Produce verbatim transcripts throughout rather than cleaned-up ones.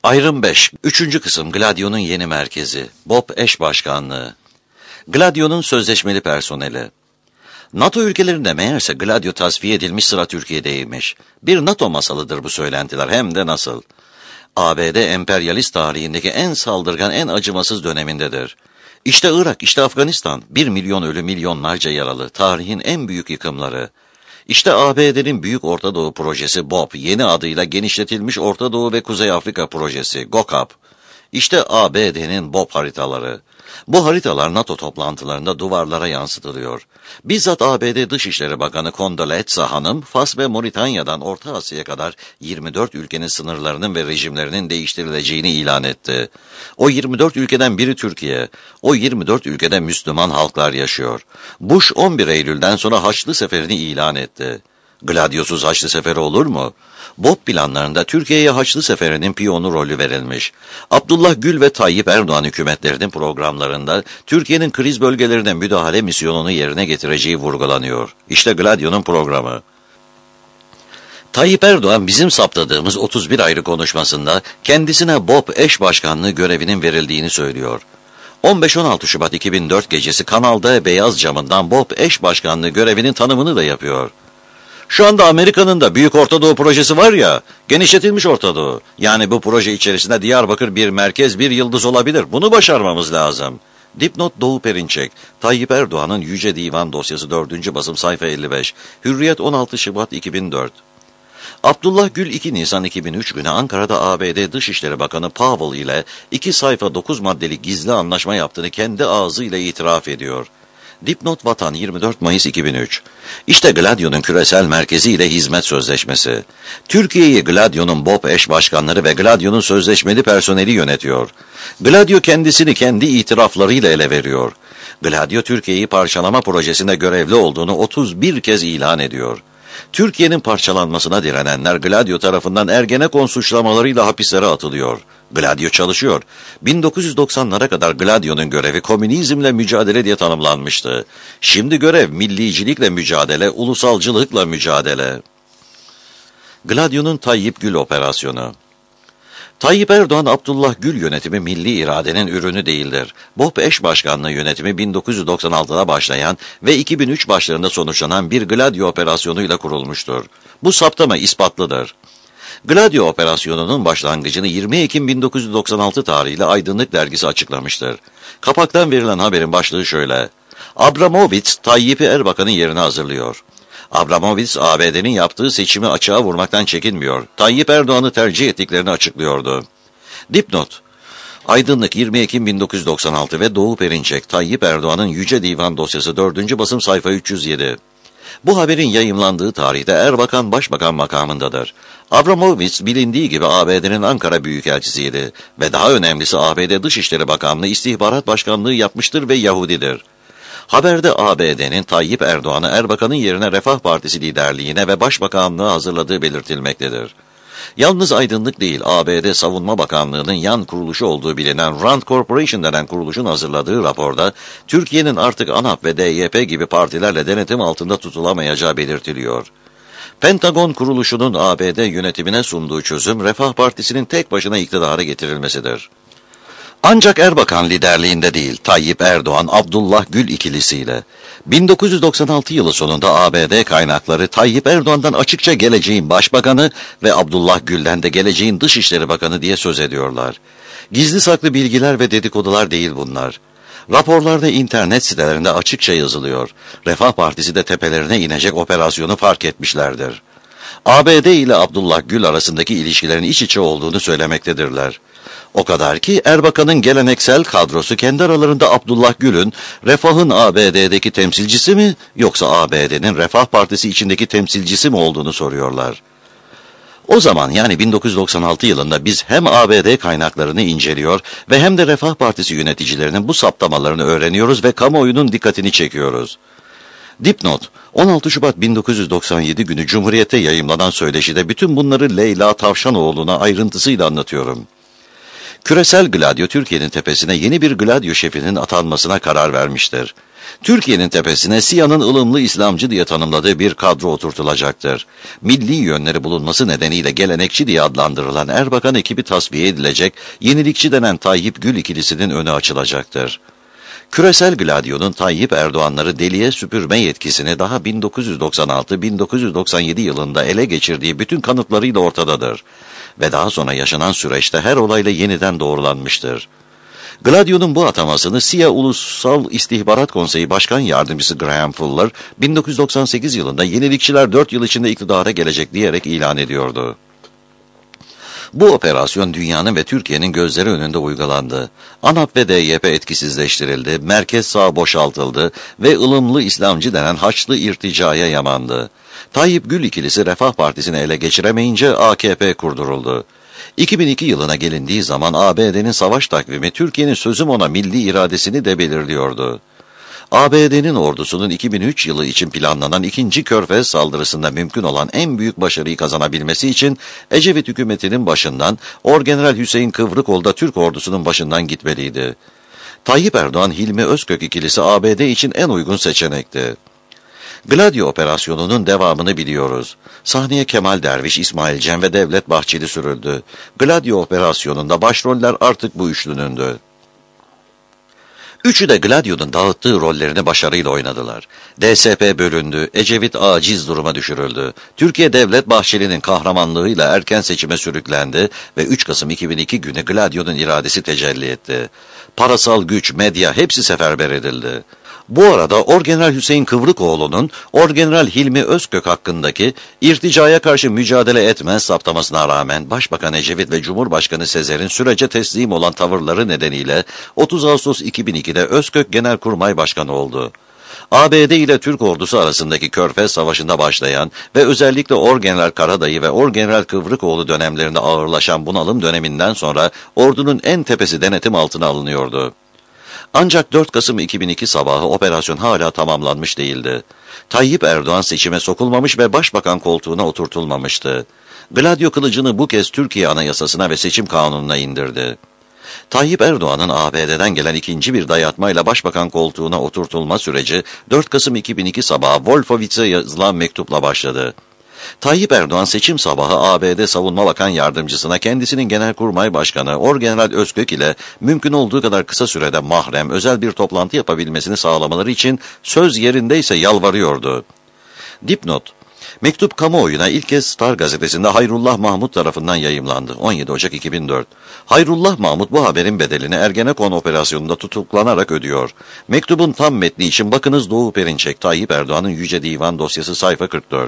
Ayrım beş. Üçüncü kısım Gladio'nun yeni merkezi. BOP eş başkanlığı. Gladio'nun sözleşmeli personeli. NATO ülkelerinde meğerse Gladio tasfiye edilmiş, sıra Türkiye'deymiş. Bir NATO masalıdır bu söylentiler, hem de nasıl. A B D emperyalist tarihindeki en saldırgan, en acımasız dönemindedir. İşte Irak, işte Afganistan, bir milyon ölü, milyonlarca yaralı, tarihin en büyük yıkımları. İşte A B D'nin Büyük Orta Doğu Projesi BOP, yeni adıyla Genişletilmiş Orta Doğu ve Kuzey Afrika Projesi GOCAP. İşte A B D'nin BOP haritaları. Bu haritalar NATO toplantılarında duvarlara yansıtılıyor. Bizzat A B D Dışişleri Bakanı Condoleezza Hanım, Fas ve Moritanya'dan Orta Asya'ya kadar yirmi dört ülkenin sınırlarının ve rejimlerinin değiştirileceğini ilan etti. O yirmi dört ülkeden biri Türkiye. O yirmi dört ülkede Müslüman halklar yaşıyor. Bush on bir Eylül'den sonra Haçlı Seferi'ni ilan etti. Gladiosuz Haçlı Seferi olur mu? BOP planlarında Türkiye'ye Haçlı Seferi'nin piyonu rolü verilmiş. Abdullah Gül ve Tayyip Erdoğan hükümetlerinin programlarında Türkiye'nin kriz bölgelerine müdahale misyonunu yerine getireceği vurgulanıyor. İşte Gladio'nun programı. Tayyip Erdoğan bizim saptadığımız otuz bir ayrı konuşmasında kendisine BOP eş başkanlığı görevinin verildiğini söylüyor. on beş on altı Şubat iki bin dört gecesi Kanal'da beyaz camından BOP eş başkanlığı görevinin tanımını da yapıyor. Şu anda Amerika'nın da Büyük Orta Doğu Projesi var ya, genişletilmiş Orta Doğu. Yani bu proje içerisinde Diyarbakır bir merkez, bir yıldız olabilir. Bunu başarmamız lazım. Dipnot Doğu Perinçek, Tayyip Erdoğan'ın Yüce Divan dosyası dördüncü basım sayfa elli beş, Hürriyet on altı Şubat iki bin dört. Abdullah Gül iki Nisan iki bin üç günü Ankara'da A B D Dışişleri Bakanı Powell ile iki sayfa dokuz maddelik gizli anlaşma yaptığını kendi ağzıyla itiraf ediyor. Dipnot Vatan yirmi dört Mayıs iki bin üç. İşte Gladio'nun küresel merkezi ile hizmet sözleşmesi. Türkiye'yi Gladio'nun BOP eş başkanları ve Gladio'nun sözleşmeli personeli yönetiyor. Gladio kendisini kendi itiraflarıyla ele veriyor. Gladio Türkiye'yi parçalama projesinde görevli olduğunu otuz bir kez ilan ediyor. Türkiye'nin parçalanmasına direnenler Gladio tarafından Ergenekon suçlamalarıyla hapislere atılıyor. Gladio çalışıyor. bin dokuz yüz doksanlara kadar Gladio'nun görevi komünizmle mücadele diye tanımlanmıştı. Şimdi görev millicilikle mücadele, ulusalcılıkla mücadele. Gladio'nun Tayyip Gül operasyonu. Tayyip Erdoğan, Abdullah Gül yönetimi milli iradenin ürünü değildir. BOP eş başkanlığı yönetimi bin dokuz yüz doksan altıda başlayan ve iki bin üç başlarında sonuçlanan bir Gladio operasyonuyla kurulmuştur. Bu saptama ispatlıdır. Gladio operasyonunun başlangıcını yirmi Ekim bin dokuz yüz doksan altı tarihiyle Aydınlık dergisi açıklamıştır. Kapaktan verilen haberin başlığı şöyle: Abramovich, Tayyip'i Erbakan'ın yerine hazırlıyor. Abramovich, A B D'nin yaptığı seçimi açığa vurmaktan çekinmiyor. Tayyip Erdoğan'ı tercih ettiklerini açıklıyordu. Dipnot: Aydınlık yirmi Ekim bin dokuz yüz doksan altı ve Doğu Perinçek, Tayyip Erdoğan'ın Yüce Divan dosyası dördüncü basım sayfa üç yüz yedi. Bu haberin yayımlandığı tarihte Erbakan başbakan makamındadır. Abramovich bilindiği gibi A B D'nin Ankara Büyükelçisiydi ve daha önemlisi A B D Dışişleri Bakanlığı İstihbarat Başkanlığı yapmıştır ve Yahudidir. Haberde A B D'nin Tayyip Erdoğan'ı Erbakan'ın yerine Refah Partisi liderliğine ve başbakanlığı hazırladığı belirtilmektedir. Yalnız Aydınlık değil, A B D Savunma Bakanlığı'nın yan kuruluşu olduğu bilinen Rand Corporation denen kuruluşun hazırladığı raporda Türkiye'nin artık ANAP ve D Y P gibi partilerle denetim altında tutulamayacağı belirtiliyor. Pentagon kuruluşunun A B D yönetimine sunduğu çözüm, Refah Partisi'nin tek başına iktidara getirilmesidir. Ancak Erbakan liderliğinde değil, Tayyip Erdoğan, Abdullah Gül ikilisiyle. bin dokuz yüz doksan altı yılı sonunda A B D kaynakları Tayyip Erdoğan'dan açıkça geleceğin başbakanı ve Abdullah Gül'den de geleceğin dışişleri bakanı diye söz ediyorlar. Gizli saklı bilgiler ve dedikodular değil bunlar. Raporlarda internet sitelerinde açıkça yazılıyor. Refah Partisi de tepelerine inecek operasyonu fark etmişlerdir. A B D ile Abdullah Gül arasındaki ilişkilerin iç içe olduğunu söylemektedirler. O kadar ki Erbakan'ın geleneksel kadrosu kendi aralarında Abdullah Gül'ün Refah'ın A B D'deki temsilcisi mi yoksa A B D'nin Refah Partisi içindeki temsilcisi mi olduğunu soruyorlar. O zaman yani bin dokuz yüz doksan altı yılında biz hem A B D kaynaklarını inceliyor ve hem de Refah Partisi yöneticilerinin bu saptamalarını öğreniyoruz ve kamuoyunun dikkatini çekiyoruz. Dipnot: on altı Şubat bin dokuz yüz doksan yedi günü Cumhuriyet'te yayımlanan söyleşide bütün bunları Leyla Tavşanoğlu'na ayrıntısıyla anlatıyorum. Küresel Gladio Türkiye'nin tepesine yeni bir Gladio şefinin atanmasına karar vermiştir. Türkiye'nin tepesine SİHA'nın ılımlı İslamcı diye tanımladığı bir kadro oturtulacaktır. Milli yönleri bulunması nedeniyle gelenekçi diye adlandırılan Erbakan ekibi tasfiye edilecek, yenilikçi denen Tayyip Gül ikilisinin önü açılacaktır. Küresel Gladyo'nun Tayyip Erdoğanları deliye süpürme yetkisini daha bin dokuz yüz doksan altı bin dokuz yüz doksan yedi yılında ele geçirdiği bütün kanıtlarıyla ortadadır ve daha sonra yaşanan süreçte her olayla yeniden doğrulanmıştır. Gladyo'nun bu atamasını SİHA Ulusal İstihbarat Konseyi Başkan Yardımcısı Graham Fuller, bin dokuz yüz doksan sekiz yılında yenilikçiler dört yıl içinde iktidara gelecek diyerek ilan ediyordu. Bu operasyon dünyanın ve Türkiye'nin gözleri önünde uygulandı. ANAP ve D Y P etkisizleştirildi, merkez sağ boşaltıldı ve ılımlı İslamcı denen Haçlı irticaya yamandı. Tayyip Gül ikilisi Refah Partisi'ni ele geçiremeyince A K P kurduruldu. iki bin iki yılına gelindiği zaman A B D'nin savaş takvimi Türkiye'nin sözüm ona milli iradesini de belirliyordu. A B D'nin ordusunun iki bin üç yılı için planlanan ikinci Körfez saldırısında mümkün olan en büyük başarıyı kazanabilmesi için Ecevit hükümetinin başından Orgeneral Hüseyin Kıvrıkol da Türk ordusunun başından gitmeliydi. Tayyip Erdoğan Hilmi Özkök ikilisi A B D için en uygun seçenekti. Gladyo operasyonunun devamını biliyoruz. Sahneye Kemal Derviş, İsmail Cem ve Devlet Bahçeli sürüldü. Gladyo operasyonunda başroller artık bu üçlünündü. Üçü de Gladyo'nun dağıttığı rollerini başarıyla oynadılar. D S P bölündü, Ecevit aciz duruma düşürüldü. Türkiye Devlet Bahçeli'nin kahramanlığıyla erken seçime sürüklendi ve üç Kasım iki bin iki günü Gladyo'nun iradesi tecelli etti. Parasal güç, medya hepsi seferber edildi. Bu arada Orgeneral Hüseyin Kıvrıkoğlu'nun Orgeneral Hilmi Özkök hakkındaki irticaya karşı mücadele etmez saptamasına rağmen Başbakan Ecevit ve Cumhurbaşkanı Sezer'in sürece teslim olan tavırları nedeniyle otuz Ağustos iki bin ikide Özkök Genelkurmay Başkanı oldu. A B D ile Türk ordusu arasındaki Körfez Savaşı'nda başlayan ve özellikle Orgeneral Karadayı ve Orgeneral Kıvrıkoğlu dönemlerinde ağırlaşan bunalım döneminden sonra ordunun en tepesi denetim altına alınıyordu. Ancak dört Kasım iki bin iki sabahı operasyon hala tamamlanmış değildi. Tayyip Erdoğan seçime sokulmamış ve başbakan koltuğuna oturtulmamıştı. Gladyo kılıcını bu kez Türkiye Anayasasına ve seçim kanununa indirdi. Tayyip Erdoğan'ın A B D'den gelen ikinci bir dayatmayla başbakan koltuğuna oturtulma süreci dört Kasım iki bin iki sabahı Wolfowitz'e yazılan mektupla başladı. Tayyip Erdoğan seçim sabahı A B D Savunma Bakan Yardımcısına kendisinin Genelkurmay Başkanı Orgeneral Özkök ile mümkün olduğu kadar kısa sürede mahrem özel bir toplantı yapabilmesini sağlamaları için söz yerindeyse yalvarıyordu. Dipnot: mektup kamuoyuna ilk kez Star gazetesinde Hayrullah Mahmut tarafından yayımlandı. on yedi Ocak iki bin dört. Hayrullah Mahmut bu haberin bedelini Ergenekon operasyonunda tutuklanarak ödüyor. Mektubun tam metni için bakınız Doğu Perinçek, Tayyip Erdoğan'ın Yüce Divan dosyası sayfa kırk dört.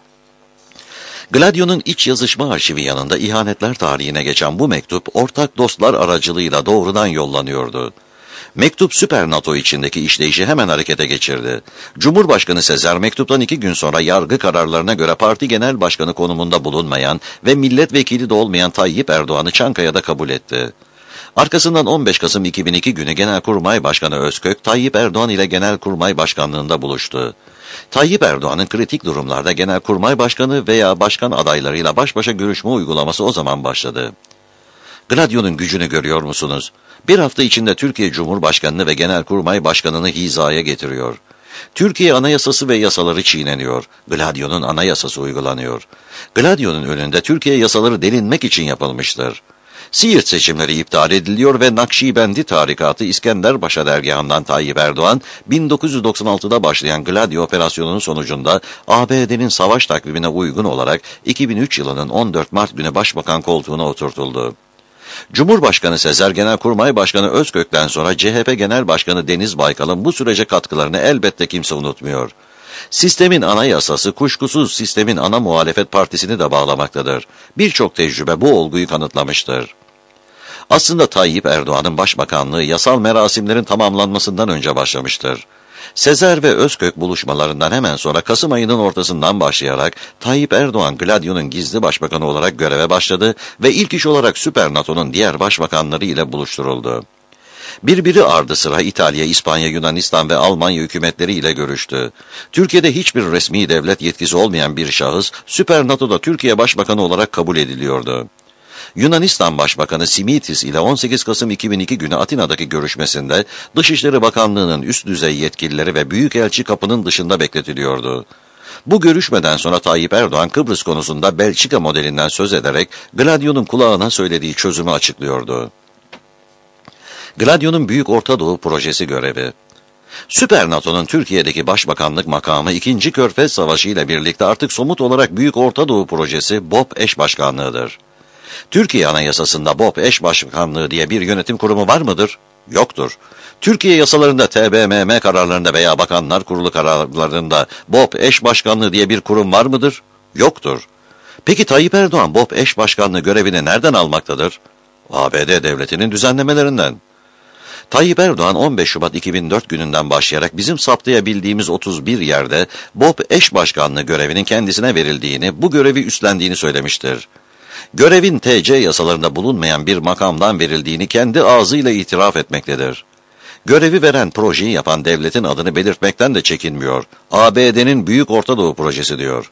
Gladyo'nun iç yazışma arşivi yanında ihanetler tarihine geçen bu mektup ortak dostlar aracılığıyla doğrudan yollanıyordu. Mektup Süper NATO içindeki işleyişi hemen harekete geçirdi. Cumhurbaşkanı Sezer mektuptan iki gün sonra yargı kararlarına göre parti genel başkanı konumunda bulunmayan ve milletvekili de olmayan Tayyip Erdoğan'ı Çankaya'da kabul etti. Arkasından on beş Kasım iki bin iki günü Genelkurmay Başkanı Özkök, Tayyip Erdoğan ile Genelkurmay Başkanlığında buluştu. Tayyip Erdoğan'ın kritik durumlarda Genelkurmay Başkanı veya başkan adaylarıyla baş başa görüşme uygulaması o zaman başladı. Gladyo'nun gücünü görüyor musunuz? Bir hafta içinde Türkiye Cumhurbaşkanı'nı ve Genelkurmay Başkanı'nı hizaya getiriyor. Türkiye anayasası ve yasaları çiğneniyor. Gladyo'nun anayasası uygulanıyor. Gladyo'nun önünde Türkiye yasaları delinmek için yapılmıştır. Siirt seçimleri iptal ediliyor ve Nakşibendi tarikatı İskenderpaşa dergahından Tayyip Erdoğan, bin dokuz yüz doksan altıda başlayan Gladyo operasyonunun sonucunda A B D'nin savaş takvimine uygun olarak iki bin üç yılının on dört Mart günü başbakan koltuğuna oturtuldu. Cumhurbaşkanı Sezer, Genelkurmay Başkanı Özkök'ten sonra C H P Genel Başkanı Deniz Baykal'ın bu sürece katkılarını elbette kimse unutmuyor. Sistemin anayasası kuşkusuz sistemin ana muhalefet partisini de bağlamaktadır. Birçok tecrübe bu olguyu kanıtlamıştır. Aslında Tayyip Erdoğan'ın başbakanlığı yasal merasimlerin tamamlanmasından önce başlamıştır. Sezer ve Özkök buluşmalarından hemen sonra Kasım ayının ortasından başlayarak Tayyip Erdoğan Gladyo'nun gizli başbakanı olarak göreve başladı ve ilk iş olarak Süper NATO'nun diğer başbakanları ile buluşturuldu. Birbiri ardı sıra İtalya, İspanya, Yunanistan ve Almanya hükümetleri ile görüştü. Türkiye'de hiçbir resmi devlet yetkisi olmayan bir şahıs Süper NATO'da Türkiye Başbakanı olarak kabul ediliyordu. Yunanistan Başbakanı Simitis ile on sekiz Kasım iki bin iki günü Atina'daki görüşmesinde Dışişleri Bakanlığı'nın üst düzey yetkilileri ve Büyükelçi kapının dışında bekletiliyordu. Bu görüşmeden sonra Tayyip Erdoğan Kıbrıs konusunda Belçika modelinden söz ederek Gladio'nun kulağına söylediği çözümü açıklıyordu. Gladio'nun Büyük Orta Doğu Projesi görevi. Süper NATO'nun Türkiye'deki başbakanlık makamı ikinci. Körfez Savaşı ile birlikte artık somut olarak Büyük Orta Doğu Projesi B O P eş başkanlığıdır. Türkiye Anayasası'nda B O P eş başkanlığı diye bir yönetim kurumu var mıdır? Yoktur. Türkiye yasalarında, T B M M kararlarında veya Bakanlar Kurulu kararlarında B O P eş başkanlığı diye bir kurum var mıdır? Yoktur. Peki Tayyip Erdoğan B O P eş başkanlığı görevini nereden almaktadır? A B D devletinin düzenlemelerinden. Tayyip Erdoğan on beş Şubat iki bin dört gününden başlayarak bizim saptayabildiğimiz otuz bir yerde B O P eş başkanlığı görevinin kendisine verildiğini, bu görevi üstlendiğini söylemiştir. Görevin T C yasalarında bulunmayan bir makamdan verildiğini kendi ağzıyla itiraf etmektedir. Görevi veren, projeyi yapan devletin adını belirtmekten de çekinmiyor. A B D'nin Büyük Orta Doğu Projesi diyor.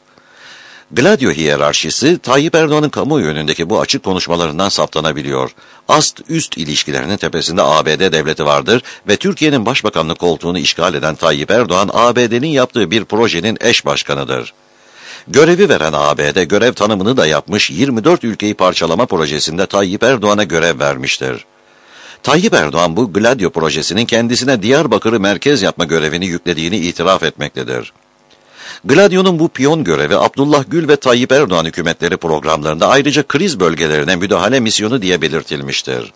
Gladio hiyerarşisi Tayyip Erdoğan'ın kamuoyu önündeki bu açık konuşmalarından saptanabiliyor. Ast-üst ilişkilerinin tepesinde A B D devleti vardır ve Türkiye'nin başbakanlık koltuğunu işgal eden Tayyip Erdoğan, A B D'nin yaptığı bir projenin eş başkanıdır. Görevi veren A B D görev tanımını da yapmış, yirmi dört ülkeyi parçalama projesinde Tayyip Erdoğan'a görev vermiştir. Tayyip Erdoğan bu Gladio projesinin kendisine Diyarbakır'ı merkez yapma görevini yüklediğini itiraf etmektedir. Gladio'nun bu piyon görevi Abdullah Gül ve Tayyip Erdoğan hükümetleri programlarında ayrıca kriz bölgelerine müdahale misyonu diye belirtilmiştir.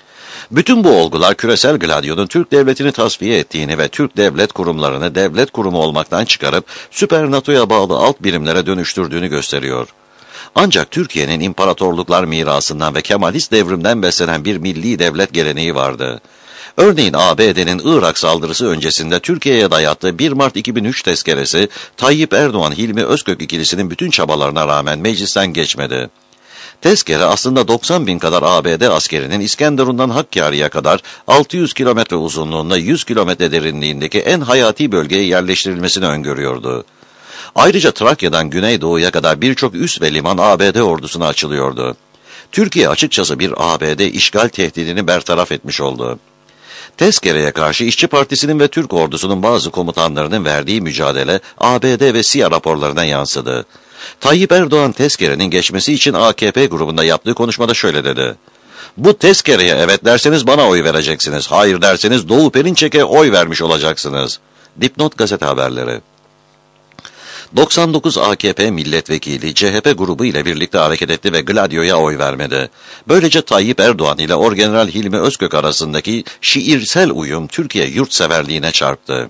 Bütün bu olgular küresel Gladio'nun Türk devletini tasfiye ettiğini ve Türk devlet kurumlarını devlet kurumu olmaktan çıkarıp süper NATO'ya bağlı alt birimlere dönüştürdüğünü gösteriyor. Ancak Türkiye'nin imparatorluklar mirasından ve Kemalist devrimden beslenen bir milli devlet geleneği vardı. Örneğin A B D'nin Irak saldırısı öncesinde Türkiye'ye dayattığı bir Mart iki bin üç tezkeresi, Tayyip Erdoğan-Hilmi Özkök ikilisinin bütün çabalarına rağmen meclisten geçmedi. Tezkere aslında doksan bin kadar A B D askerinin İskenderun'dan Hakkari'ye kadar altı yüz kilometre uzunluğunda yüz kilometre derinliğindeki en hayati bölgeye yerleştirilmesini öngörüyordu. Ayrıca Trakya'dan Güneydoğu'ya kadar birçok üs ve liman A B D ordusuna açılıyordu. Türkiye açıkçası bir A B D işgal tehdidini bertaraf etmiş oldu. Tezkereye karşı İşçi Partisi'nin ve Türk ordusunun bazı komutanlarının verdiği mücadele A B D ve S İ A raporlarına yansıdı. Tayyip Erdoğan tezkerenin geçmesi için A K P grubunda yaptığı konuşmada şöyle dedi: "Bu tezkereye evet derseniz bana oy vereceksiniz, hayır derseniz Doğu Perinçek'e oy vermiş olacaksınız." Dipnot Gazete Haberleri. doksan dokuz A K P milletvekili C H P grubu ile birlikte hareket etti ve Gladio'ya oy vermedi. Böylece Tayyip Erdoğan ile Orgeneral Hilmi Özkök arasındaki şiirsel uyum Türkiye yurtseverliğine çarptı.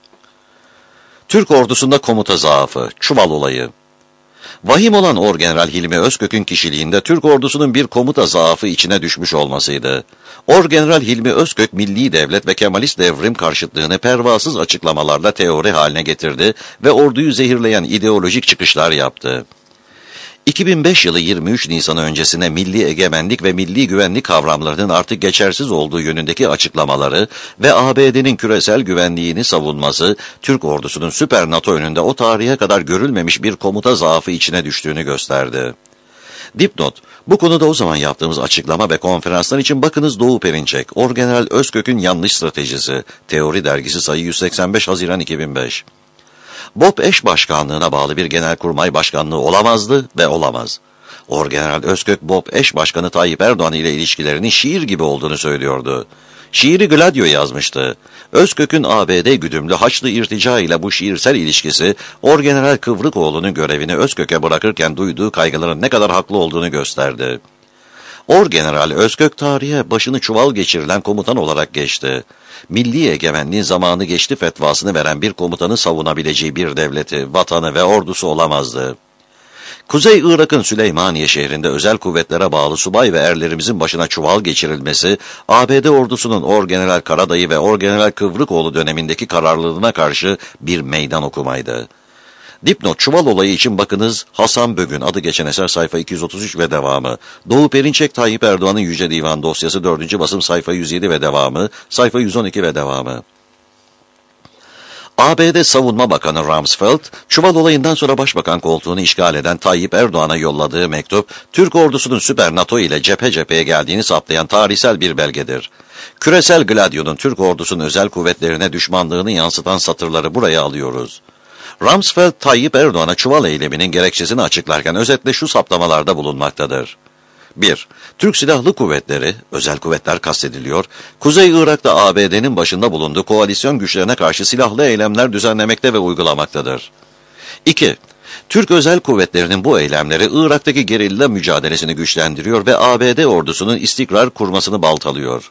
Türk ordusunda komuta zaafı, Çuval olayı. Vahim olan Orgeneral Hilmi Özkök'ün kişiliğinde Türk ordusunun bir komuta zaafı içine düşmüş olmasıydı. Orgeneral Hilmi Özkök, milli devlet ve Kemalist devrim karşıtlığını pervasız açıklamalarla teori haline getirdi ve orduyu zehirleyen ideolojik çıkışlar yaptı. iki bin beş yılı yirmi üç Nisan öncesine milli egemenlik ve milli güvenlik kavramlarının artık geçersiz olduğu yönündeki açıklamaları ve A B D'nin küresel güvenliğini savunması, Türk ordusunun süper NATO önünde o tarihe kadar görülmemiş bir komuta zaafı içine düştüğünü gösterdi. Dipnot: bu konuda o zaman yaptığımız açıklama ve konferanslar için bakınız Doğu Perinçek, Orgeneral Özkök'ün yanlış stratejisi, Teori Dergisi sayı yüz seksen beş Haziran iki bin beş. B O P eş başkanlığına bağlı bir genelkurmay başkanlığı olamazdı ve olamaz. Orgeneral Özkök, B O P eş başkanı Tayyip Erdoğan ile ilişkilerinin şiir gibi olduğunu söylüyordu. Şiiri Gladio yazmıştı. Özkök'ün A B D güdümlü Haçlı irtica ile bu şiirsel ilişkisi, Orgeneral Kıvrıkoğlu'nun görevini Özkök'e bırakırken duyduğu kaygıların ne kadar haklı olduğunu gösterdi. Orgeneral Özkök tarihe başını çuval geçirilen komutan olarak geçti. Milli egemenliğin zamanı geçti fetvasını veren bir komutanı savunabileceği bir devleti, vatanı ve ordusu olamazdı. Kuzey Irak'ın Süleymaniye şehrinde özel kuvvetlere bağlı subay ve erlerimizin başına çuval geçirilmesi, A B D ordusunun Orgeneral Karadayı ve Orgeneral Kıvrıkoğlu dönemindeki kararlılığına karşı bir meydan okumaydı. Dipnot: çuval olayı için bakınız Hasan Bögün, adı geçen eser, sayfa iki yüz otuz üç ve devamı. Doğu Perinçek, Tayyip Erdoğan'ın Yüce Divan dosyası, dördüncü basım, sayfa yüz yedi ve devamı, sayfa yüz on iki ve devamı. A B D Savunma Bakanı Rumsfeld, Çuval olayından sonra başbakan koltuğunu işgal eden Tayyip Erdoğan'a yolladığı mektup, Türk ordusunun süper NATO ile cephe cepheye geldiğini saptayan tarihsel bir belgedir. Küresel Gladio'nun Türk ordusunun özel kuvvetlerine düşmanlığını yansıtan satırları buraya alıyoruz. Rumsfeld, Tayyip Erdoğan'a Çuval eyleminin gerekçesini açıklarken özetle şu saptamalarda bulunmaktadır. bir. Türk Silahlı Kuvvetleri, özel kuvvetler kastediliyor, Kuzey Irak'ta A B D'nin başında bulunduğu koalisyon güçlerine karşı silahlı eylemler düzenlemekte ve uygulamaktadır. iki. Türk özel kuvvetlerinin bu eylemleri Irak'taki gerilla mücadelesini güçlendiriyor ve A B D ordusunun istikrar kurmasını baltalıyor.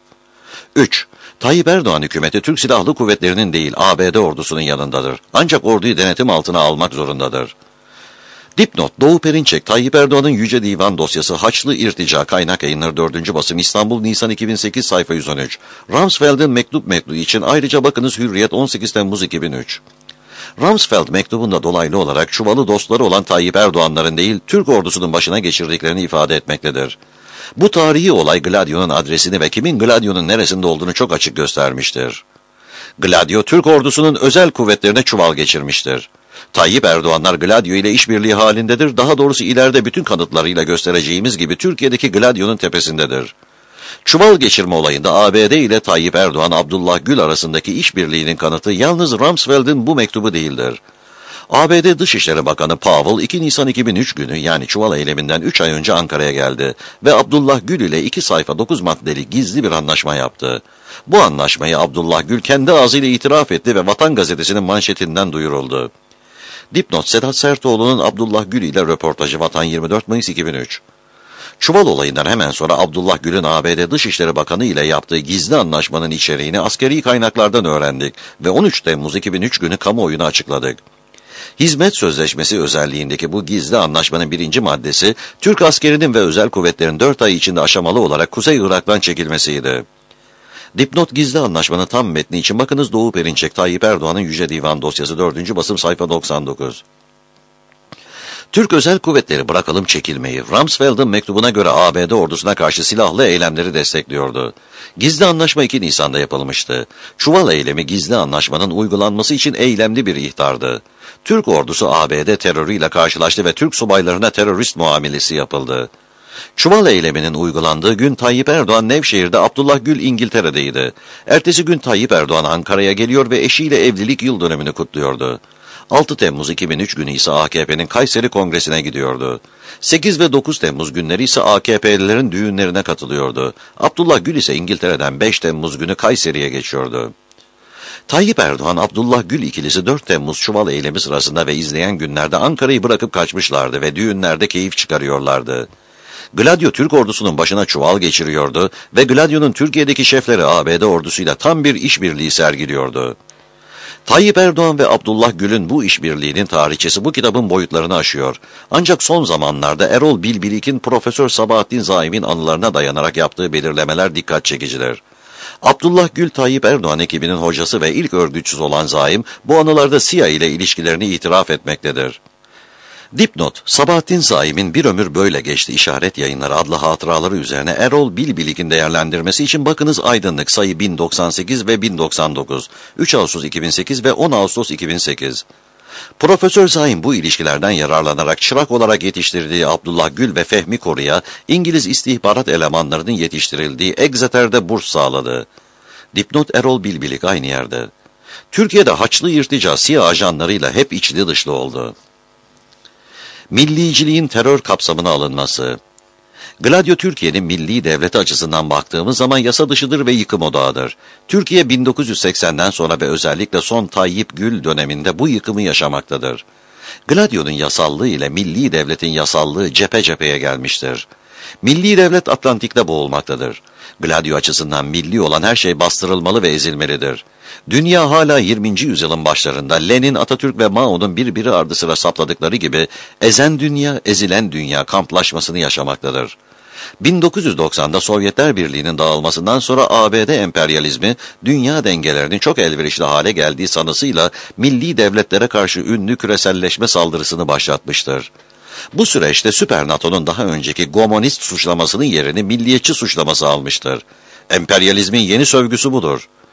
üç. Tayyip Erdoğan hükümeti Türk Silahlı Kuvvetleri'nin değil A B D ordusunun yanındadır. Ancak orduyu denetim altına almak zorundadır. Dipnot: Doğu Perinçek, Tayyip Erdoğan'ın Yüce Divan dosyası Haçlı İrtica, Kaynak Yayınları dördüncü basım, İstanbul, Nisan iki bin sekiz, sayfa yüz on üç. Rumsfeld'in mektup mektubu için ayrıca bakınız Hürriyet, on sekiz Temmuz iki bin üç. Rumsfeld mektubunda dolaylı olarak Çuvalı dostları olan Tayyip Erdoğan'ların değil, Türk ordusunun başına geçirdiklerini ifade etmektedir. Bu tarihi olay Gladio'nun adresini ve kimin Gladio'nun neresinde olduğunu çok açık göstermiştir. Gladio, Türk ordusunun özel kuvvetlerine çuval geçirmiştir. Tayyip Erdoğanlar Gladio ile işbirliği halindedir. Daha doğrusu ileride bütün kanıtlarıyla göstereceğimiz gibi Türkiye'deki Gladio'nun tepesindedir. Çuval geçirme olayında A B D ile Tayyip Erdoğan, Abdullah Gül arasındaki işbirliğinin kanıtı yalnız Rumsfeld'in bu mektubu değildir. A B D Dışişleri Bakanı Powell iki Nisan iki bin üç günü, yani Çuval eyleminden üç ay önce Ankara'ya geldi ve Abdullah Gül ile iki sayfa dokuz maddeli gizli bir anlaşma yaptı. Bu anlaşmayı Abdullah Gül kendi ağzıyla itiraf etti ve Vatan Gazetesi'nin manşetinden duyuruldu. Dipnot: Sedat Sertoğlu'nun Abdullah Gül ile röportajı, Vatan, yirmi dört Mayıs iki bin üç. Çuval olayından hemen sonra Abdullah Gül'ün A B D Dışişleri Bakanı ile yaptığı gizli anlaşmanın içeriğini askeri kaynaklardan öğrendik ve on üç Temmuz iki bin üç günü kamuoyuna açıkladık. Hizmet Sözleşmesi özelliğindeki bu gizli anlaşmanın birinci maddesi, Türk askerinin ve özel kuvvetlerin dört ay içinde aşamalı olarak Kuzey Irak'tan çekilmesiydi. Dipnot: Gizli anlaşmanın tam metni için bakınız Doğu Perinçek, Tayyip Erdoğan'ın Yüce Divan dosyası, dördüncü basım, sayfa doksan dokuz. Türk özel kuvvetleri bırakalım çekilmeyi, Rumsfeld'in mektubuna göre A B D ordusuna karşı silahlı eylemleri destekliyordu. Gizli anlaşma iki Nisan'da yapılmıştı. Çuval eylemi gizli anlaşmanın uygulanması için eylemli bir ihtardı. Türk ordusu A B D terörüyle karşılaştı ve Türk subaylarına terörist muamelesi yapıldı. Çuval eyleminin uygulandığı gün Tayyip Erdoğan Nevşehir'de, Abdullah Gül İngiltere'deydi. Ertesi gün Tayyip Erdoğan Ankara'ya geliyor ve eşiyle evlilik yıl dönümünü kutluyordu. altı Temmuz iki bin üç günü ise A K P'nin Kayseri Kongresi'ne gidiyordu. sekiz ve dokuz Temmuz günleri ise A K P'lilerin düğünlerine katılıyordu. Abdullah Gül ise İngiltere'den beş Temmuz günü Kayseri'ye geçiyordu. Tayyip Erdoğan, Abdullah Gül ikilisi dört Temmuz Çuval eylemi sırasında ve izleyen günlerde Ankara'yı bırakıp kaçmışlardı ve düğünlerde keyif çıkarıyorlardı. Gladio Türk ordusunun başına çuval geçiriyordu ve Gladio'nun Türkiye'deki şefleri A B D ordusuyla tam bir işbirliği sergiliyordu. Tayyip Erdoğan ve Abdullah Gül'ün bu işbirliğinin tarihçesi bu kitabın boyutlarını aşıyor. Ancak son zamanlarda Erol Bilbilik'in Profesör Sabahattin Zaim'in anılarına dayanarak yaptığı belirlemeler dikkat çekicidir. Abdullah Gül, Tayyip Erdoğan ekibinin hocası ve ilk örgütçüsü olan Zaim, bu anılarda Siyah ile ilişkilerini itiraf etmektedir. Dipnot: Sabahattin Zaim'in Bir Ömür Böyle Geçti İşaret Yayınları adlı hatıraları üzerine Erol Bilbilik'in değerlendirmesi için bakınız Aydınlık, sayı bin doksan sekiz ve bin doksan dokuz, üç Ağustos iki bin sekiz ve on Ağustos iki bin sekiz. Profesör Zaim bu ilişkilerden yararlanarak çırak olarak yetiştirdiği Abdullah Gül ve Fehmi Koru'ya İngiliz istihbarat elemanlarının yetiştirildiği Exeter'de burs sağladı. Dipnot: Erol Bilbilik, aynı yerde. Türkiye'de Haçlı İrtica Siyah ajanlarıyla hep içli dışlı oldu. Milliciliğin terör kapsamına alınması. Gladio Türkiye'nin milli devleti açısından baktığımız zaman yasa dışıdır ve yıkım odağıdır. Türkiye bin dokuz yüz seksenden sonra ve özellikle son Tayyip Gül döneminde bu yıkımı yaşamaktadır. Gladio'nun yasallığı ile milli devletin yasallığı cephe cepheye gelmiştir. Milli devlet Atlantik'te boğulmaktadır. Gladio açısından milli olan her şey bastırılmalı ve ezilmelidir. Dünya hala yirminci yüzyılın başlarında Lenin, Atatürk ve Mao'nun birbiri ardı sıra sapladıkları gibi ezen dünya, ezilen dünya kamplaşmasını yaşamaktadır. bin dokuz yüz doksanda Sovyetler Birliği'nin dağılmasından sonra A B D emperyalizmi, dünya dengelerinin çok elverişli hale geldiği sanısıyla milli devletlere karşı ünlü küreselleşme saldırısını başlatmıştır. Bu süreçte Süper NATO'nun daha önceki Gomonist suçlamasının yerini milliyetçi suçlaması almıştır. Emperyalizmin yeni sövgüsü budur.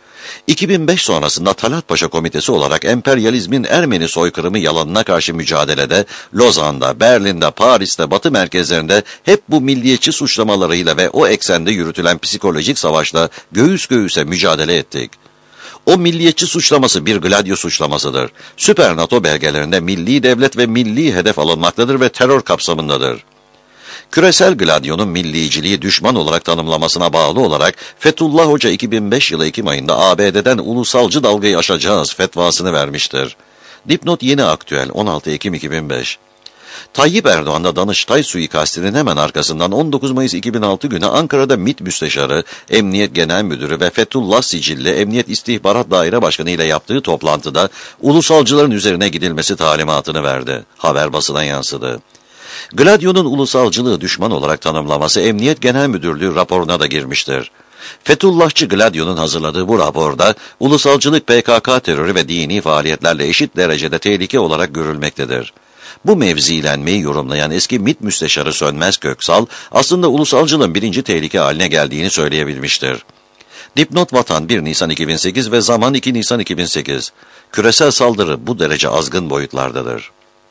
iki bin beş sonrasında Talat Paşa Komitesi olarak emperyalizmin Ermeni soykırımı yalanına karşı mücadelede Lozan'da, Berlin'de, Paris'te, Batı merkezlerinde hep bu milliyetçi suçlamalarıyla ve o eksende yürütülen psikolojik savaşla göğüs göğüse mücadele ettik. O milliyetçi suçlaması bir Gladio suçlamasıdır. Süper NATO belgelerinde milli devlet ve milli hedef alınmaktadır ve terör kapsamındadır. Küresel Gladio'nun milliciliği düşman olarak tanımlamasına bağlı olarak Fethullah Hoca iki bin beş yılı Ekim ayında A B D'den ulusalcı dalgayı aşacağız fetvasını vermiştir. Dipnot yeni aktüel on altı Ekim iki bin beş. Tayyip Erdoğan'da Danıştay suikastinin hemen arkasından on dokuz Mayıs iki bin altı günü Ankara'da MİT Müsteşarı, Emniyet Genel Müdürü ve Fethullah Sicilli Emniyet İstihbarat Daire Başkanı ile yaptığı toplantıda ulusalcıların üzerine gidilmesi talimatını verdi. Haber basına yansıdı. Gladio'nun ulusalcılığı düşman olarak tanımlaması Emniyet Genel Müdürlüğü raporuna da girmiştir. Fethullahçı Gladio'nun hazırladığı bu raporda ulusalcılık P K K terörü ve dini faaliyetlerle eşit derecede tehlike olarak görülmektedir. Bu mevzilenmeyi yorumlayan eski MİT Müsteşarı Sönmez Köksal aslında ulusalcılığın birinci tehlike haline geldiğini söyleyebilmiştir. Dipnot Vatan bir Nisan iki bin sekiz ve Zaman iki Nisan iki bin sekiz. Küresel saldırı bu derece azgın boyutlardadır.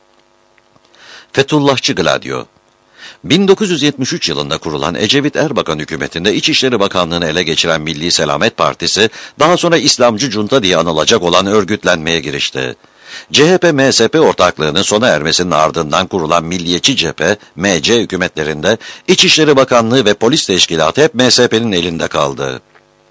Fethullahçı Gladio bin dokuz yüz yetmiş üç yılında kurulan Ecevit Erbakan hükümetinde İçişleri Bakanlığı'nı ele geçiren Milli Selamet Partisi, daha sonra İslamcı Cunta diye anılacak olan örgütlenmeye girişti. C H P M S P ortaklığının sona ermesinin ardından kurulan Milliyetçi Cephe, M C hükümetlerinde İçişleri Bakanlığı ve Polis Teşkilatı hep M S P'nin elinde kaldı.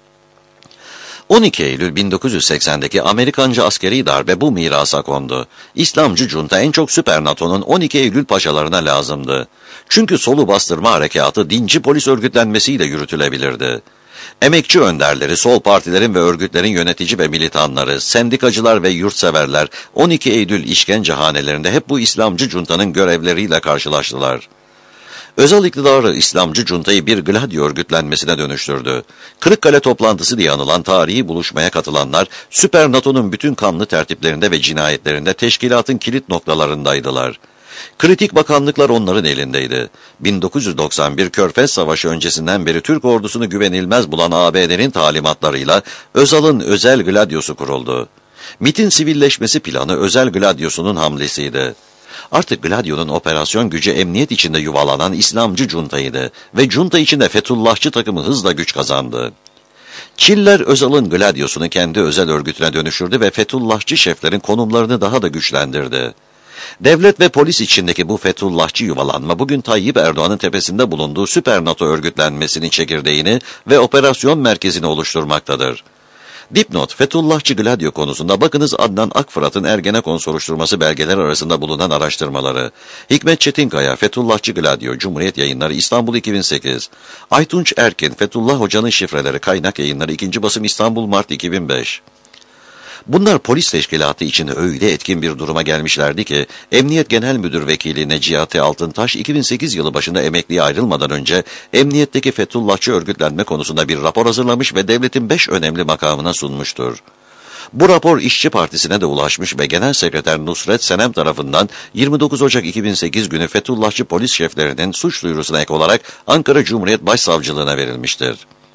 on iki Eylül bin dokuz yüz seksen'deki Amerikancı askeri darbe bu mirasa kondu. İslamcı Cunta en çok Süper NATO'nun on iki Eylül paşalarına lazımdı. Çünkü solu bastırma harekatı dinci polis örgütlenmesiyle yürütülebilirdi. Emekçi önderleri, sol partilerin ve örgütlerin yönetici ve militanları, sendikacılar ve yurtseverler on iki Eylül işkencehanelerinde hep bu İslamcı Cunta'nın görevleriyle karşılaştılar. Özal iktidarı İslamcı Cunta'yı bir Gladio örgütlenmesine dönüştürdü. Kırıkkale toplantısı diye anılan tarihi buluşmaya katılanlar, Süper NATO'nun bütün kanlı tertiplerinde ve cinayetlerinde teşkilatın kilit noktalarındaydılar. Kritik bakanlıklar onların elindeydi. bin dokuz yüz doksan bir Körfez Savaşı öncesinden beri Türk ordusunu güvenilmez bulan A B D'nin talimatlarıyla Özal'ın özel Gladiosu kuruldu. MİT'in sivilleşmesi planı özel Gladiosu'nun hamlesiydi. Artık Gladio'nun operasyon gücü emniyet içinde yuvalanan İslamcı Cunta'ydı ve Cunta içinde Fethullahçı takımı hızla güç kazandı. Çiller Özal'ın Gladiosunu kendi özel örgütüne dönüştürdü ve Fethullahçı şeflerin konumlarını daha da güçlendirdi. Devlet ve polis içindeki bu Fethullahçı yuvalanma bugün Tayyip Erdoğan'ın tepesinde bulunduğu Süper NATO örgütlenmesinin çekirdeğini ve operasyon merkezini oluşturmaktadır. Dipnot, Fethullahçı Gladio konusunda bakınız Adnan Akfırat'ın Ergenekon soruşturması belgeler arasında bulunan araştırmaları. Hikmet Çetinkaya, Fethullahçı Gladio, Cumhuriyet Yayınları, İstanbul iki bin sekiz. Aytunç Erkin, Fethullah Hoca'nın şifreleri, Kaynak Yayınları, ikinci basım İstanbul, Mart iki bin beş. Bunlar polis teşkilatı içinde öyle etkin bir duruma gelmişlerdi ki, Emniyet Genel Müdür Vekili Neciyati Altıntaş, iki bin sekiz yılı başında emekliye ayrılmadan önce, emniyetteki Fethullahçı örgütlenme konusunda bir rapor hazırlamış ve devletin beş önemli makamına sunmuştur. Bu rapor İşçi Partisi'ne de ulaşmış ve Genel Sekreter Nusret Senem tarafından yirmi dokuz Ocak iki bin sekiz günü Fethullahçı polis şeflerinin suç duyurusuna ek olarak Ankara Cumhuriyet Başsavcılığına verilmiştir.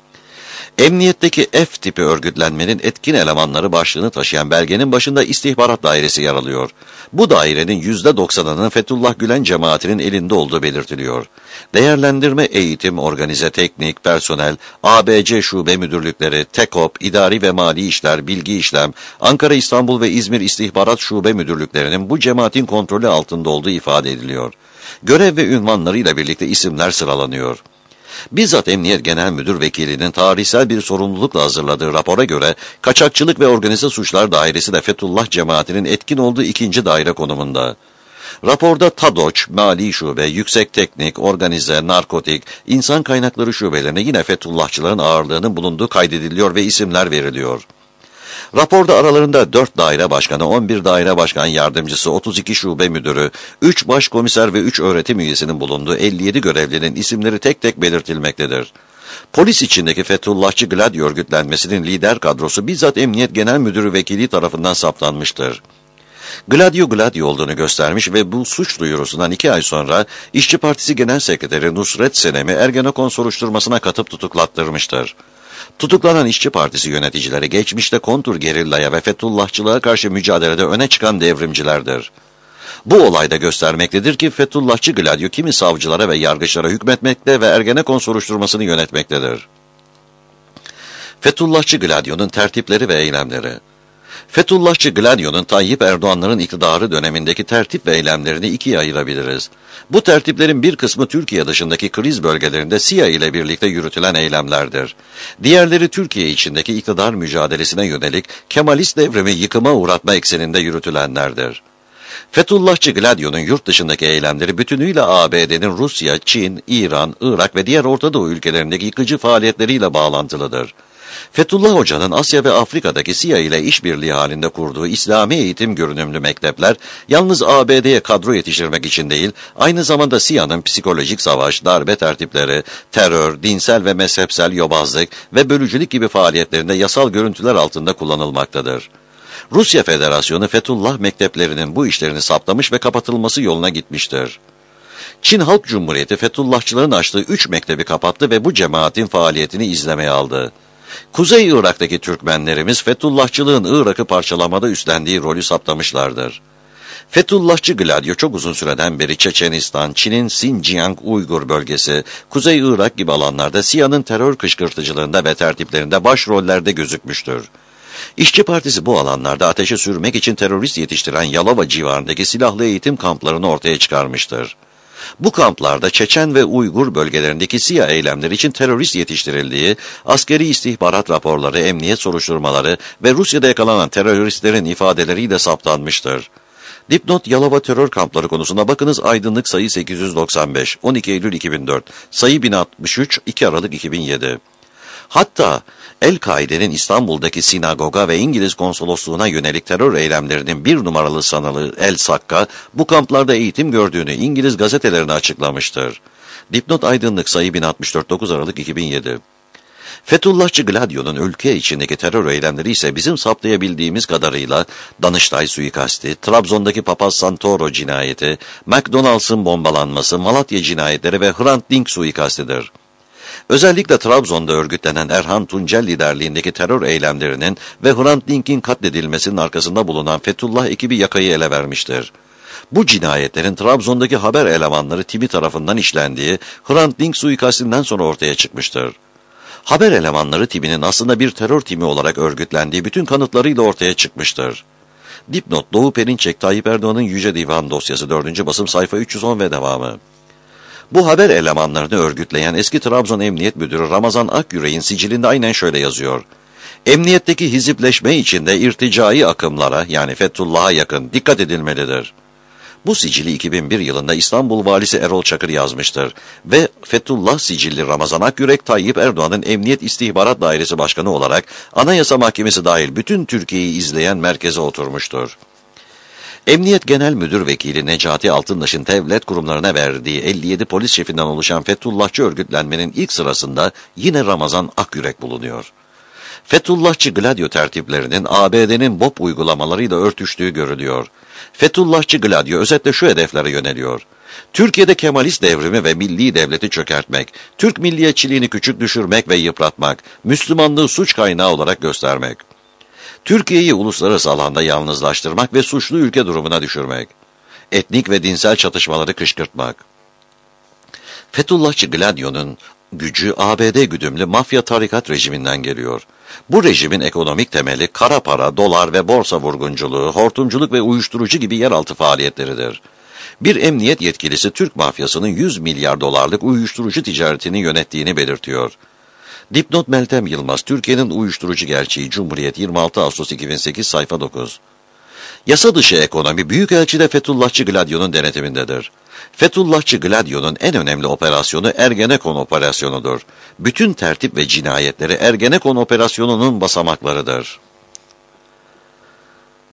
Emniyetteki F tipi örgütlenmenin etkin elemanları başlığını taşıyan belgenin başında istihbarat dairesi yer alıyor. Bu dairenin yüzde doksanının Fethullah Gülen cemaatinin elinde olduğu belirtiliyor. Değerlendirme, eğitim, organize, teknik, personel, A B C şube müdürlükleri, TEKOP, idari ve mali işler, bilgi işlem, Ankara, İstanbul ve İzmir istihbarat şube müdürlüklerinin bu cemaatin kontrolü altında olduğu ifade ediliyor. Görev ve ünvanlarıyla birlikte isimler sıralanıyor. Bizzat Emniyet Genel Müdür Vekili'nin tarihsel bir sorumlulukla hazırladığı rapora göre Kaçakçılık ve Organize Suçlar Dairesi de Fethullah cemaatinin etkin olduğu ikinci daire konumunda. Raporda TADOÇ, Mali Şube, Yüksek Teknik, Organize, Narkotik, İnsan Kaynakları şubelerine yine Fethullahçıların ağırlığının bulunduğu kaydediliyor ve isimler veriliyor. Raporda aralarında dört daire başkanı, on bir daire başkan yardımcısı, otuz iki şube müdürü, üç başkomiser ve üç öğretim üyesinin bulunduğu elli yedi görevlinin isimleri tek tek belirtilmektedir. Polis içindeki Fethullahçı Gladio örgütlenmesinin lider kadrosu bizzat Emniyet Genel Müdürü Vekili tarafından saptanmıştır. Gladio Gladio olduğunu göstermiş ve bu suç duyurusundan iki ay sonra İşçi Partisi Genel Sekreteri Nusret Senem'i Ergenekon soruşturmasına katıp tutuklattırmıştır. Tutuklanan İşçi Partisi yöneticileri geçmişte kontur gerillaya ve Fethullahçılığa karşı mücadelede öne çıkan devrimcilerdir. Bu olay da göstermektedir ki Fethullahçı Gladio kimi savcılara ve yargıçlara hükmetmekte ve Ergenekon soruşturmasını yönetmektedir. Fethullahçı Gladio'nun tertipleri ve eylemleri. Fethullahçı Gladio'nun Tayyip Erdoğan'ların iktidarı dönemindeki tertip ve eylemlerini ikiye ayırabiliriz. Bu tertiplerin bir kısmı Türkiye dışındaki kriz bölgelerinde SİHA ile birlikte yürütülen eylemlerdir. Diğerleri Türkiye içindeki iktidar mücadelesine yönelik Kemalist devrimi yıkıma uğratma ekseninde yürütülenlerdir. Fethullahçı Gladio'nun yurt dışındaki eylemleri bütünüyle A B D'nin Rusya, Çin, İran, Irak ve diğer Orta Doğu ülkelerindeki yıkıcı faaliyetleriyle bağlantılıdır. Fethullah Hoca'nın Asya ve Afrika'daki SİHA ile işbirliği halinde kurduğu İslami eğitim görünümlü mektepler, yalnız A B D'ye kadro yetiştirmek için değil, aynı zamanda SİHA'nın psikolojik savaş, darbe tertipleri, terör, dinsel ve mezhepsel yobazlık ve bölücülük gibi faaliyetlerinde yasal görüntüler altında kullanılmaktadır. Rusya Federasyonu Fethullah mekteplerinin bu işlerini saptamış ve kapatılması yoluna gitmiştir. Çin Halk Cumhuriyeti Fethullahçıların açtığı üç mektebi kapattı ve bu cemaatin faaliyetini izlemeye aldı. Kuzey Irak'taki Türkmenlerimiz Fethullahçılığın Irak'ı parçalamada üstlendiği rolü saptamışlardır. Fethullahçı Gladio çok uzun süreden beri Çeçenistan, Çin'in Xinjiang Uygur bölgesi, Kuzey Irak gibi alanlarda SİHA'nın terör kışkırtıcılığında ve tertiplerinde başrollerde gözükmüştür. İşçi Partisi bu alanlarda ateşe sürmek için terörist yetiştiren Yalova civarındaki silahlı eğitim kamplarını ortaya çıkarmıştır. Bu kamplarda Çeçen ve Uygur bölgelerindeki SİHA eylemleri için terörist yetiştirildiği, askeri istihbarat raporları, emniyet soruşturmaları ve Rusya'da yakalanan teröristlerin ifadeleriyle saptanmıştır. Dipnot Yalova terör kampları konusuna bakınız Aydınlık sayı sekiz yüz doksan beş, on iki Eylül iki bin dört, sayı bin altmış üç, iki Aralık iki bin yedi. Hatta El-Kaide'nin İstanbul'daki sinagoga ve İngiliz konsolosluğuna yönelik terör eylemlerinin bir numaralı sanığı El-Sakka, bu kamplarda eğitim gördüğünü İngiliz gazetelerine açıklamıştır. Dipnot Aydınlık sayı bin altmış dört, dokuz Aralık iki bin yedi. Fethullahçı Gladio'nun ülke içindeki terör eylemleri ise bizim saptayabildiğimiz kadarıyla Danıştay suikasti, Trabzon'daki Papaz Santoro cinayeti, McDonald's'ın bombalanması, Malatya cinayetleri ve Hrant Dink suikastidir. Özellikle Trabzon'da örgütlenen Erhan Tuncel liderliğindeki terör eylemlerinin ve Hrant Dink'in katledilmesinin arkasında bulunan Fethullah ekibi yakayı ele vermiştir. Bu cinayetlerin Trabzon'daki haber elemanları timi tarafından işlendiği Hrant Dink suikastinden sonra ortaya çıkmıştır. Haber elemanları timinin aslında bir terör timi olarak örgütlendiği bütün kanıtlarıyla ortaya çıkmıştır. Dipnot Doğu Perinçek, Tayyip Erdoğan'ın Yüce Divan dosyası dördüncü basım sayfa üç yüz on ve devamı. Bu haber elemanlarını örgütleyen eski Trabzon Emniyet Müdürü Ramazan Akyürek'in sicilinde aynen şöyle yazıyor. Emniyetteki hizipleşme içinde irticai akımlara yani Fethullah'a yakın dikkat edilmelidir. Bu sicili iki bin bir yılında İstanbul Valisi Erol Çakır yazmıştır ve Fethullah sicilli Ramazan Akyürek Tayyip Erdoğan'ın Emniyet İstihbarat Dairesi Başkanı olarak Anayasa Mahkemesi dahil bütün Türkiye'yi izleyen merkeze oturmuştur. Emniyet Genel Müdür Vekili Necati Altındaş'ın devlet kurumlarına verdiği elli yedi polis şefinden oluşan Fethullahçı örgütlenmenin ilk sırasında yine Ramazan Akyürek bulunuyor. Fethullahçı Gladio tertiplerinin A B D'nin BOP uygulamalarıyla örtüştüğü görülüyor. Fethullahçı Gladio özetle şu hedeflere yöneliyor. Türkiye'de Kemalist devrimi ve milli devleti çökertmek, Türk milliyetçiliğini küçük düşürmek ve yıpratmak, Müslümanlığı suç kaynağı olarak göstermek. Türkiye'yi uluslararası alanda yalnızlaştırmak ve suçlu ülke durumuna düşürmek. Etnik ve dinsel çatışmaları kışkırtmak. Fethullahçı Gladio'nun gücü A B D güdümlü mafya tarikat rejiminden geliyor. Bu rejimin ekonomik temeli kara para, dolar ve borsa vurgunculuğu, hortumculuk ve uyuşturucu gibi yeraltı faaliyetleridir. Bir emniyet yetkilisi Türk mafyasının yüz milyar dolarlık uyuşturucu ticaretini yönettiğini belirtiyor. Dipnot Meltem Yılmaz, Türkiye'nin uyuşturucu gerçeği, Cumhuriyet, yirmi altı Ağustos iki bin sekiz, sayfa dokuz. Yasa dışı ekonomi büyükelçide Fethullahçı Gladio'nun denetimindedir. Fethullahçı Gladio'nun en önemli operasyonu Ergenekon operasyonudur. Bütün tertip ve cinayetleri Ergenekon operasyonunun basamaklarıdır.